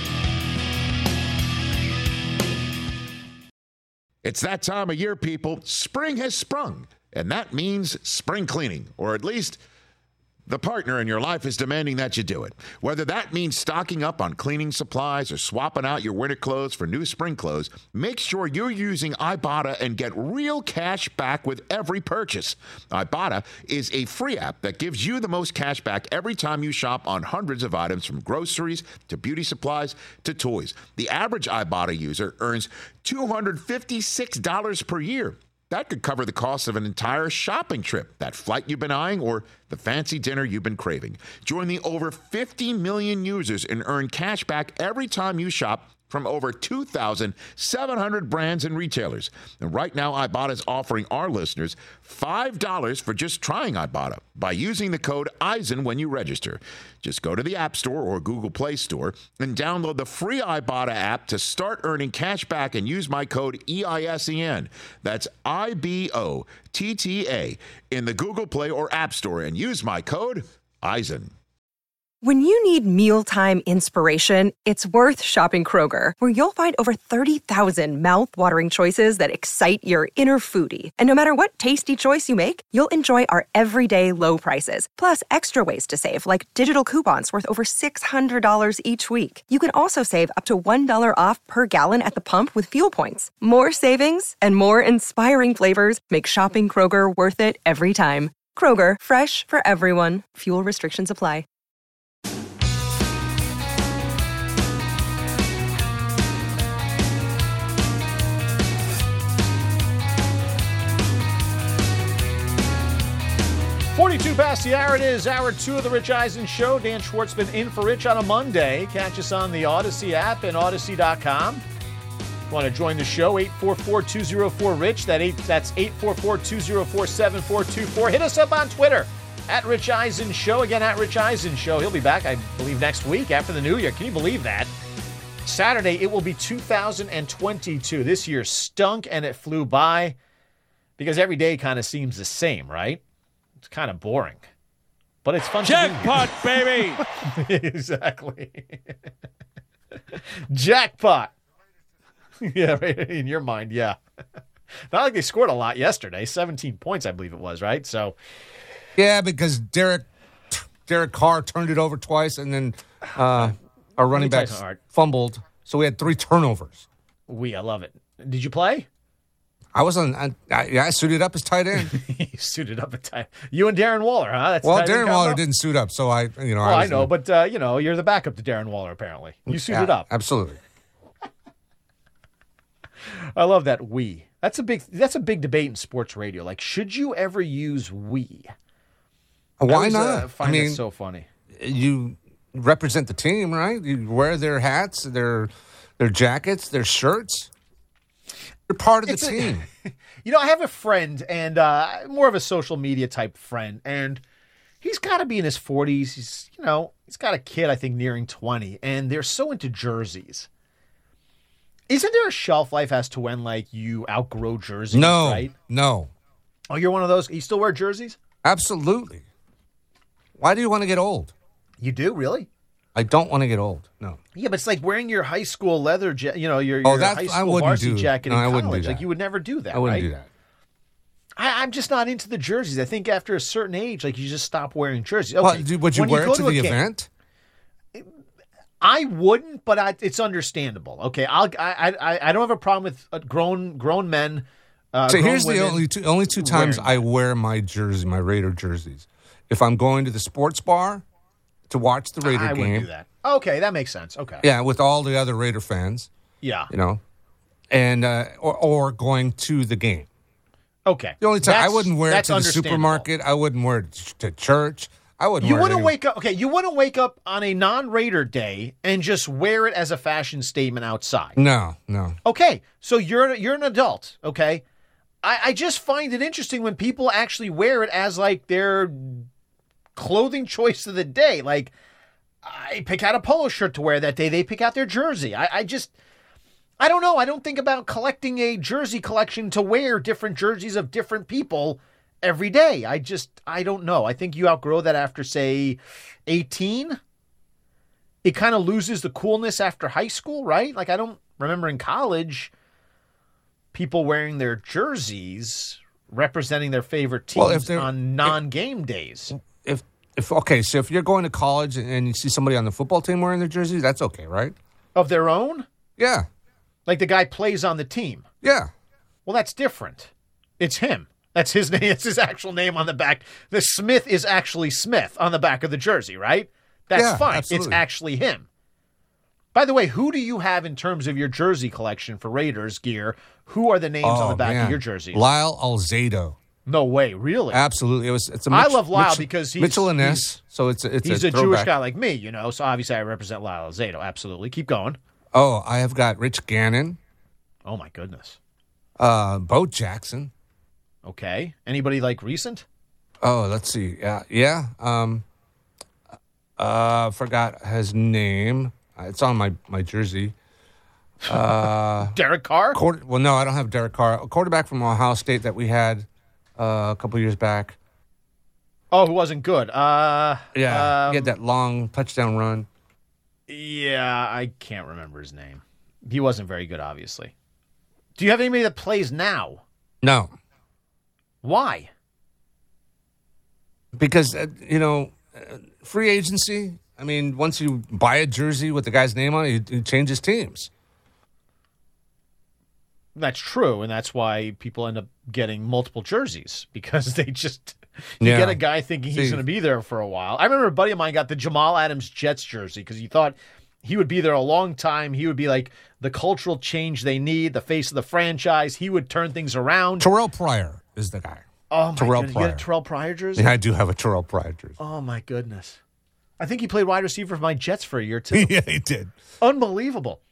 Speaker 3: It's that time of year, people. Spring has sprung, and that means spring cleaning, or at least the partner in your life is demanding that you do it. Whether that means stocking up on cleaning supplies or swapping out your winter clothes for new spring clothes, make sure you're using Ibotta and get real cash back with every purchase. Ibotta is a free app that gives you the most cash back every time you shop on hundreds of items, from groceries to beauty supplies to toys. The average Ibotta user earns two hundred fifty-six dollars per year. That could cover the cost of an entire shopping trip, that flight you've been eyeing, or the fancy dinner you've been craving. Join the over fifty million users and earn cash back every time you shop from over two thousand seven hundred brands and retailers. And right now, Ibotta is offering our listeners five dollars for just trying Ibotta by using the code Eisen when you register. Just go to the App Store or Google Play Store and download the free Ibotta app to start earning cash back and use my code E I S E N. That's I B O T T A in the Google Play or App Store, and use my code Eisen.
Speaker 10: When you need mealtime inspiration, it's worth shopping Kroger, where you'll find over thirty thousand mouth-watering choices that excite your inner foodie. And no matter what tasty choice you make, you'll enjoy our everyday low prices, plus extra ways to save, like digital coupons worth over six hundred dollars each week. You can also save up to one dollar off per gallon at the pump with fuel points. More savings and more inspiring flavors make shopping Kroger worth it every time. Kroger, fresh for everyone. Fuel restrictions apply.
Speaker 6: forty-two past the hour. It is hour two of the Rich Eisen Show. Dan Schwartzman in for Rich on a Monday. Catch us on the Odyssey app and Odyssey dot com. Want to join the show? eight four four, two oh four, RICH. That eight, that's eight four four, two oh four, seven four two four. Hit us up on Twitter, at Rich Eisen Show. Again, at Rich Eisen Show. He'll be back, I believe, next week after the new year. Can you believe that? Saturday, it will be two thousand twenty-two. This year stunk and it flew by because every day kind of seems the same, right? It's kind of boring, but it's fun.
Speaker 5: Jackpot, baby!
Speaker 6: Exactly. Jackpot. Yeah, right in your mind, yeah. Not like they scored a lot yesterday. seventeen points, I believe it was, right? So,
Speaker 7: yeah, because Derek Derek Carr turned it over twice, and then uh, our running back fumbled. So we had three turnovers.
Speaker 6: We, I love it. Did you play?
Speaker 7: I was on. I, I, yeah, I suited up as tight end.
Speaker 6: You suited up at tight. You and Darren Waller, huh? That's
Speaker 7: well, Darren Waller didn't suit up, so I, you know.
Speaker 6: Well,
Speaker 7: I,
Speaker 6: I know, but uh, you know, you're the backup to Darren Waller. Apparently, you suited
Speaker 7: yeah,
Speaker 6: up.
Speaker 7: Absolutely.
Speaker 6: I love that we. That's a big. That's a big debate in sports radio. Like, should you ever use we?
Speaker 7: Why
Speaker 6: I always,
Speaker 7: not?
Speaker 6: Uh, find
Speaker 7: I mean,
Speaker 6: it so funny.
Speaker 7: You represent the team, right? You wear their hats, their their jackets, their shirts. You're part of the
Speaker 6: It's
Speaker 7: team.
Speaker 6: A, you know, I have a friend, and uh, more of a social media type friend, and he's got to be in his forties. He's, you know, he's got a kid, I think, nearing twenty, and they're so into jerseys. Isn't there a shelf life as to when, like, you outgrow jerseys?
Speaker 7: No,
Speaker 6: right?
Speaker 7: no.
Speaker 6: Oh, you're one of those. You still wear jerseys?
Speaker 7: Absolutely. Why do you want to get old?
Speaker 6: You do, really?
Speaker 7: I don't want to get old. No.
Speaker 6: Yeah, but it's like wearing your high school leather, ja- you know, your,
Speaker 7: Oh,
Speaker 6: your
Speaker 7: that's-
Speaker 6: high
Speaker 7: I
Speaker 6: school
Speaker 7: wouldn't
Speaker 6: varsity
Speaker 7: do-
Speaker 6: jacket
Speaker 7: no,
Speaker 6: in
Speaker 7: I
Speaker 6: college.
Speaker 7: wouldn't do
Speaker 6: Like,
Speaker 7: that.
Speaker 6: you would never do that,
Speaker 7: I wouldn't
Speaker 6: right?
Speaker 7: do that.
Speaker 6: I, I'm just not into the jerseys. I think after a certain age, like, you just stop wearing jerseys. Okay,
Speaker 7: Well, do- would you
Speaker 6: when
Speaker 7: wear
Speaker 6: go
Speaker 7: it to
Speaker 6: a
Speaker 7: the
Speaker 6: game-
Speaker 7: event?
Speaker 6: I wouldn't, but I, it's understandable. Okay, I'll, I, I, I don't have a problem with uh, grown grown men. Uh,
Speaker 7: So
Speaker 6: grown
Speaker 7: here's the
Speaker 6: women
Speaker 7: only two, only two times
Speaker 6: wearing
Speaker 7: I wear my jersey, my Raider jerseys. If I'm going to the sports bar to watch the Raider
Speaker 6: I
Speaker 7: game.
Speaker 6: wouldn't do that. Okay, that makes sense. Okay.
Speaker 7: Yeah, with all the other Raider fans.
Speaker 6: Yeah.
Speaker 7: You know, and uh, or, or going to the game.
Speaker 6: Okay.
Speaker 7: The only time
Speaker 6: That's-
Speaker 7: I wouldn't wear it
Speaker 6: that's
Speaker 7: to the
Speaker 6: understandable.
Speaker 7: supermarket. I wouldn't wear it to church. I wouldn't
Speaker 6: You
Speaker 7: wear it
Speaker 6: wouldn't
Speaker 7: anywhere.
Speaker 6: wake up. Okay, you wouldn't wake up on a non-Raider day and just wear it as a fashion statement outside.
Speaker 7: No, no.
Speaker 6: Okay, so you're you're an adult. Okay, I, I just find it interesting when people actually wear it as like their clothing choice of the day. Like, I pick out a polo shirt to wear that day. They pick out their jersey. I, I just, I don't know. I don't think about collecting a jersey collection to wear different jerseys of different people every day. I just, I don't know. I think you outgrow that after, say, eighteen. It kind of loses the coolness after high school, right? Like, I don't remember in college people wearing their jerseys representing their favorite teams
Speaker 7: Well, if they're-
Speaker 6: on non-game days.
Speaker 7: If if okay, so if you're going to college and you see somebody on the football team wearing their jersey, that's okay, right?
Speaker 6: Of their own?
Speaker 7: Yeah.
Speaker 6: Like the guy plays on the team.
Speaker 7: Yeah.
Speaker 6: Well, that's different. It's him. That's his name. It's his actual name on the back. The Smith is actually Smith on the back of the jersey, right? That's
Speaker 7: Yeah,
Speaker 6: fine.
Speaker 7: absolutely.
Speaker 6: It's actually him. By the way, who do you have in terms of your jersey collection for Raiders gear? Who are the names on
Speaker 7: Oh,
Speaker 6: the back
Speaker 7: man.
Speaker 6: of your jerseys?
Speaker 7: Lyle Alzado.
Speaker 6: No way, really?
Speaker 7: Absolutely. It was. It's a
Speaker 6: I
Speaker 7: Mitch-
Speaker 6: love Lyle
Speaker 7: Mitch-
Speaker 6: because he's
Speaker 7: Mitchell and
Speaker 6: he's-
Speaker 7: Ness. So it's a, it's
Speaker 6: he's
Speaker 7: a,
Speaker 6: a, Jewish
Speaker 7: throwback.
Speaker 6: guy like me, you know. So obviously I represent Lyle Alzado. Absolutely. Keep going.
Speaker 7: Oh, I have got Rich Gannon,
Speaker 6: Oh my goodness.
Speaker 7: uh, Bo Jackson.
Speaker 6: Okay. Anybody like recent?
Speaker 7: Oh, let's see. Yeah, yeah. Um, uh, forgot his name. Uh, It's on my my jersey. Uh,
Speaker 6: Derek Carr?
Speaker 7: quarter, well, no, I don't have Derek Carr. A quarterback from Ohio State that we had uh, a couple years back.
Speaker 6: Oh, who wasn't good? Uh,
Speaker 7: Yeah,
Speaker 6: um,
Speaker 7: he had that long touchdown run.
Speaker 6: Yeah, I can't remember his name. He wasn't very good, obviously. Do you have anybody that plays now?
Speaker 7: No,
Speaker 6: Why?
Speaker 7: because uh, you know, uh, free agency. I mean, once you buy a jersey with the guy's name on it, he, he changes teams.
Speaker 6: That's true, and that's why people end up getting multiple jerseys because they just you
Speaker 7: Yeah.
Speaker 6: get a guy thinking he's
Speaker 7: See-
Speaker 6: going to be there for a while. I remember a buddy of mine got the Jamal Adams Jets jersey because he thought he would be there a long time. He would be like the cultural change they need, the face of the franchise. He would turn things around.
Speaker 7: Terrell Pryor is the guy.
Speaker 6: Oh my
Speaker 7: Terrell
Speaker 6: goodness, you had
Speaker 7: Pryor.
Speaker 6: a Terrell Pryor jersey?
Speaker 7: Yeah, I do have a Terrell Pryor jersey.
Speaker 6: Oh my goodness. I think he played wide receiver for my Jets for a year too.
Speaker 7: yeah, he did.
Speaker 6: Unbelievable.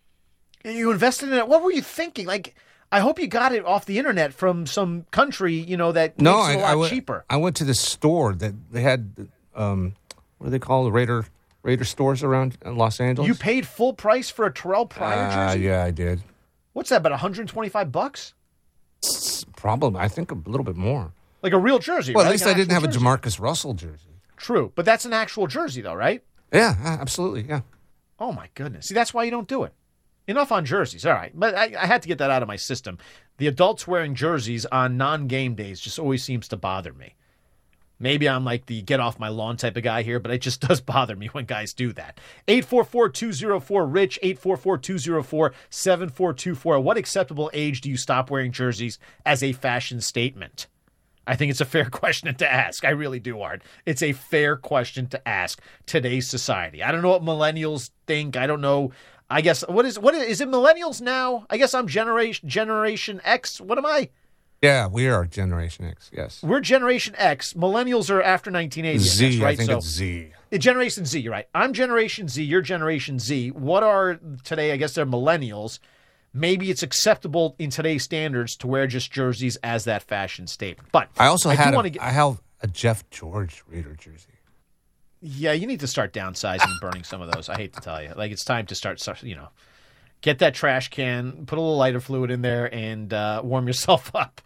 Speaker 6: You invested in it. What were you thinking? Like, I hope you got it off the internet from some country, you know, that
Speaker 7: No,
Speaker 6: makes
Speaker 7: I,
Speaker 6: it a lot
Speaker 7: I went,
Speaker 6: cheaper.
Speaker 7: I went to the store that they had. Um, what do they call the Raider Raider stores around in Los Angeles?
Speaker 6: You paid full price for a Terrell Pryor
Speaker 7: Uh,
Speaker 6: jersey?
Speaker 7: yeah, I did.
Speaker 6: What's that, about one hundred twenty-five bucks?
Speaker 7: Probably, I think a little bit more.
Speaker 6: Like a real jersey,
Speaker 7: Well,
Speaker 6: right?
Speaker 7: at least
Speaker 6: Like
Speaker 7: I
Speaker 6: an
Speaker 7: didn't have a
Speaker 6: actual jersey.
Speaker 7: Jamarcus Russell jersey.
Speaker 6: True, but that's an actual jersey, though, right?
Speaker 7: Yeah, uh, absolutely. Yeah.
Speaker 6: Oh, my goodness. See, that's why you don't do it. Enough on jerseys. All right. But I, I had to get that out of my system. The adults wearing jerseys on non-game days just always seems to bother me. Maybe I'm like the get off my lawn type of guy here, but it just does bother me when guys do that. eight four four, two oh four, RICH, eight four four, two oh four, seven four two four. What acceptable age do you stop wearing jerseys as a fashion statement? I think it's a fair question to ask. I really do, Art. It's a fair question to ask today's society. I don't know what millennials think. I don't know. I guess, what is, what is, is it millennials now? I guess I'm generation, generation X. What am I?
Speaker 7: Yeah, we are Generation X, yes.
Speaker 6: We're Generation X. Millennials are after nineteen eighty.
Speaker 7: Z,
Speaker 6: I guess, right?
Speaker 7: I think
Speaker 6: so,
Speaker 7: it's Z.
Speaker 6: uh, Generation Z, you're right. I'm Generation Z. You're Generation Z. What are today? I guess they're millennials. Maybe it's acceptable in today's standards to wear just jerseys as that fashion statement. But
Speaker 7: I also
Speaker 6: I
Speaker 7: had
Speaker 6: do
Speaker 7: a,
Speaker 6: want to get.
Speaker 7: I have a Jeff George Raider jersey.
Speaker 6: Yeah, you need to start downsizing and burning some of those. I hate to tell you. Like, it's time to start, start, you know, get that trash can, put a little lighter fluid in there, and uh, warm yourself up.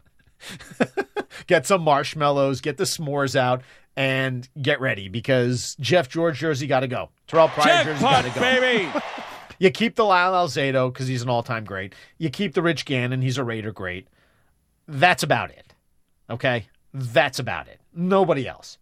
Speaker 6: Get some marshmallows, get the s'mores out, and get ready because Jeff George jersey got to go. Terrell Pryor jersey got to go.
Speaker 5: baby.
Speaker 6: You keep the Lyle Alzado because he's an all-time great. You keep the Rich Gannon. He's a Raider great. That's about it. Okay? That's about it. Nobody else.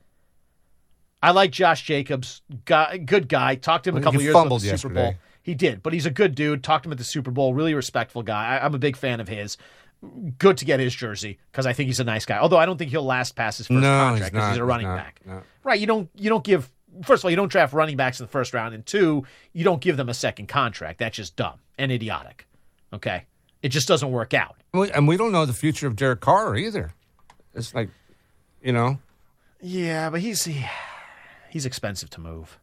Speaker 6: I like Josh Jacobs. Guy, good guy. Talked to him a
Speaker 7: Well,
Speaker 6: couple
Speaker 7: he
Speaker 6: years ago at
Speaker 7: fumbled
Speaker 6: the Super Bowl.
Speaker 7: yesterday.
Speaker 6: He did, but he's a good dude. Talked to him at the Super Bowl. Really respectful guy. I, I'm a big fan of his. Good to get his jersey because I think he's a nice guy. Although I don't think he'll last past his first
Speaker 7: No,
Speaker 6: contract
Speaker 7: he's
Speaker 6: because he's
Speaker 7: not.
Speaker 6: a running
Speaker 7: He's not.
Speaker 6: back.
Speaker 7: No.
Speaker 6: Right? You don't you don't give first of all, you don't draft running backs in the first round, and two, you don't give them a second contract. That's just dumb and idiotic. Okay? It just doesn't work out.
Speaker 7: And we don't know the future of Derek Carr either. It's like, you know.
Speaker 6: Yeah, but he's he, he's expensive to move.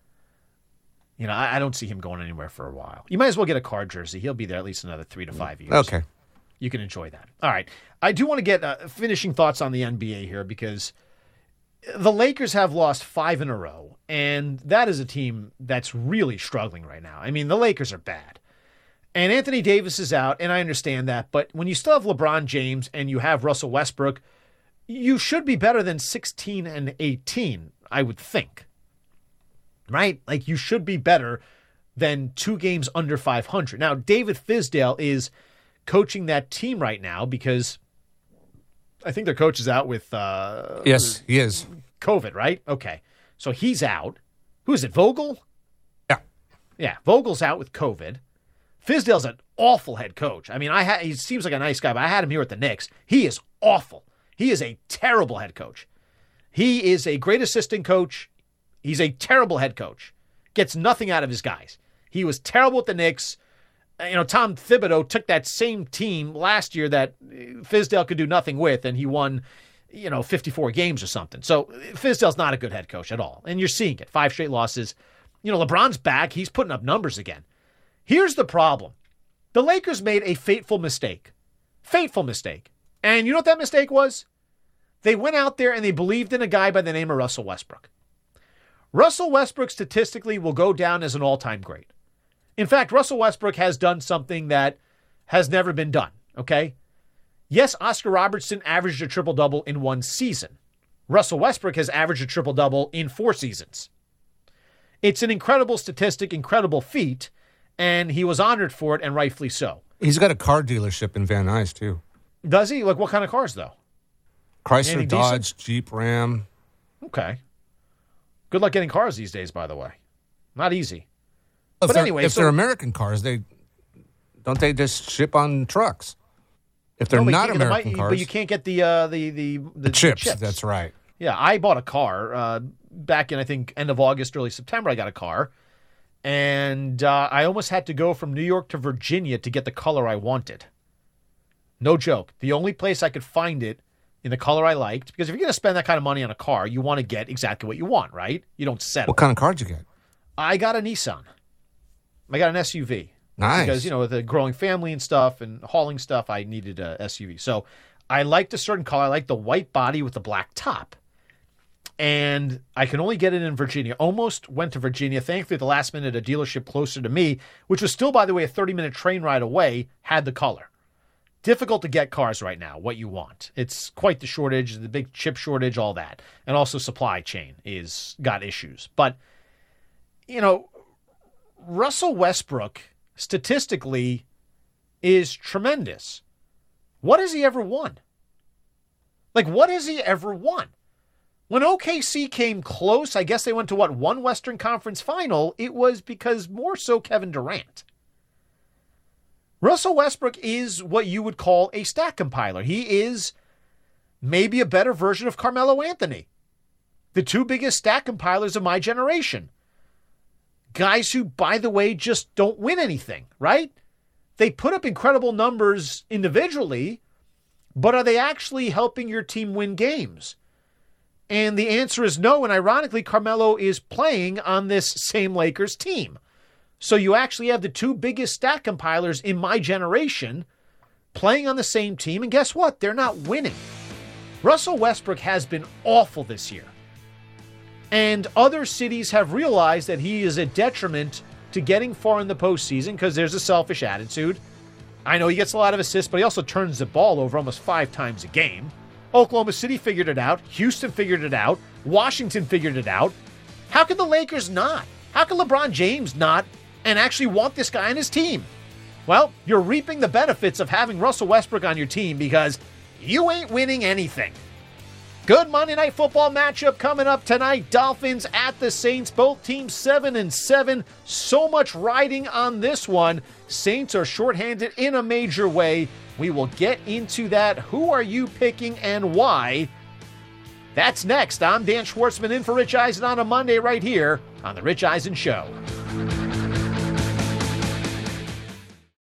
Speaker 6: You know, I, I don't see him going anywhere for a while. You might as well get a Carr jersey. He'll be there at least another three to five years.
Speaker 7: Okay.
Speaker 6: You can enjoy that. All right. I do want to get uh, finishing thoughts on the N B A here because the Lakers have lost five in a row, and that is a team that's really struggling right now. I mean, the Lakers are bad. And Anthony Davis is out, and I understand that, but when you still have LeBron James and you have Russell Westbrook, you should be better than sixteen and eighteen, I would think. Right? Like, you should be better than two games under five hundred. Now, David Fizdale is coaching that team right now because I think their coach is out with uh,
Speaker 7: yes, he is
Speaker 6: COVID, right? Okay, so he's out. Who is it? Vogel?
Speaker 7: Yeah,
Speaker 6: yeah. Vogel's out with COVID. Fizdale's an awful head coach. I mean, I ha- he seems like a nice guy, but I had him here at the Knicks. He is awful. He is a terrible head coach. He is a great assistant coach. He's a terrible head coach. Gets nothing out of his guys. He was terrible at the Knicks. You know, Tom Thibodeau took that same team last year that Fizdale could do nothing with, and he won, you know, fifty-four games or something. So Fizdale's not a good head coach at all. And you're seeing it. Five straight losses. You know, LeBron's back. He's putting up numbers again. Here's the problem. The Lakers made a fateful mistake. Fateful mistake. And you know what that mistake was? They went out there and they believed in a guy by the name of Russell Westbrook. Russell Westbrook statistically will go down as an all-time great. In fact, Russell Westbrook has done something that has never been done, okay? Yes, Oscar Robertson averaged a triple-double in one season. Russell Westbrook has averaged a triple-double in four seasons. It's an incredible statistic, incredible feat, and he was honored for it, and rightfully so.
Speaker 7: He's got a car dealership in Van Nuys, too.
Speaker 6: Does he? Like, what kind of cars, though?
Speaker 7: Chrysler,
Speaker 6: Anything
Speaker 7: Dodge,
Speaker 6: decent?
Speaker 7: Jeep, Ram.
Speaker 6: Okay. Good luck getting cars these days, by the way. Not easy.
Speaker 7: If
Speaker 6: but
Speaker 7: they're,
Speaker 6: anyway,
Speaker 7: if
Speaker 6: so,
Speaker 7: they're American cars, they don't they just ship on trucks? If they're
Speaker 6: no,
Speaker 7: not
Speaker 6: American
Speaker 7: American cars,
Speaker 6: but you can't get the uh, the, the the
Speaker 7: the chips,
Speaker 6: the chips.
Speaker 7: That's right.
Speaker 6: Yeah, I bought a car uh, back in I think end of August, early September. I got a car, and uh, I almost had to go from New York to Virginia to get the color I wanted. No joke. The only place I could find it in the color I liked, because if you're going to spend that kind of money on a car, you want to get exactly what you want, right? You don't settle.
Speaker 7: What kind of car did you get?
Speaker 6: I got a Nissan. I got an S U V.
Speaker 7: Nice.
Speaker 6: Because, you know, with a growing family and stuff and hauling stuff, I needed a S U V. So I liked a certain color. I liked the white body with the black top. And I can only get it in Virginia. Almost went to Virginia. Thankfully, at the last minute, a dealership closer to me, which was still, by the way, a thirty-minute train ride away, had the color. Difficult to get cars right now, what you want. It's quite the shortage, the big chip shortage, all that. And also supply chain is got issues. But, you know, Russell Westbrook, statistically, is tremendous. What has he ever won? Like, what has he ever won? When O K C came close, I guess they went to, what, one Western Conference final, it was because more so Kevin Durant. Russell Westbrook is what you would call a stat compiler. He is maybe a better version of Carmelo Anthony. The two biggest stat compilers of my generation. Guys who, by the way, just don't win anything, right? They put up incredible numbers individually, but are they actually helping your team win games? And the answer is no, and ironically, Carmelo is playing on this same Lakers team. So you actually have the two biggest stat compilers in my generation playing on the same team, and guess what? They're not winning. Russell Westbrook has been awful this year. And other cities have realized that he is a detriment to getting far in the postseason because there's a selfish attitude. I know he gets a lot of assists, but he also turns the ball over almost five times a game. Oklahoma City figured it out. Houston figured it out. Washington figured it out. How can the Lakers not? How can LeBron James not and actually want this guy on his team? Well, you're reaping the benefits of having Russell Westbrook on your team because you ain't winning anything. Good Monday Night Football matchup coming up tonight. Dolphins at the Saints. Both teams seven and seven. So much riding on this one. Saints are shorthanded in a major way. We will get into that. Who are you picking and why? That's next. I'm Dan Schwartzman in for Rich Eisen on a Monday right here on The Rich Eisen Show.